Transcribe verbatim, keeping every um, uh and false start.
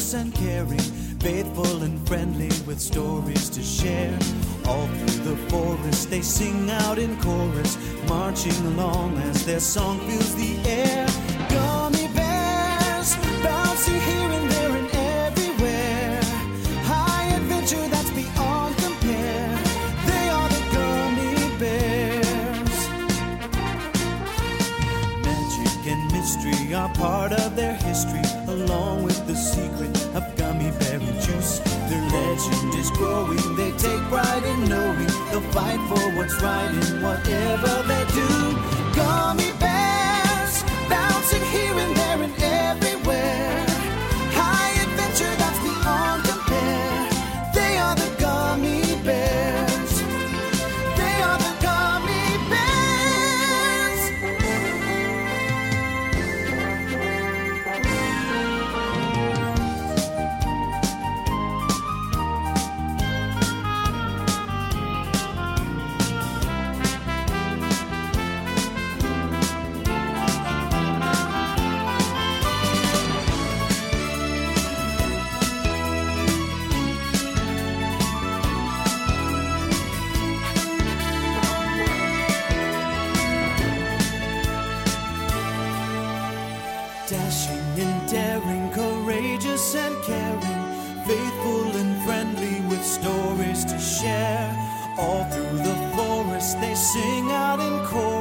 courageous and caring, faithful and friendly with stories to share. All through the forest they sing out in chorus, marching along as their song fills the air. Gummy bears, bouncing here and there and everywhere. High adventure that's beyond compare. They are the gummy bears. Magic and mystery are part of their history, along with the secret of gummy berry juice. Their legend is growing, they take pride in knowing they'll fight for what's right in whatever they do. Gummy bears, bouncing here and there and everywhere. High adventure that's beyond compare. They are the gummy bears. They are the gummy bears. Dashing and daring, courageous and caring, faithful and friendly with stories to share. All through the forest they sing out in chorus,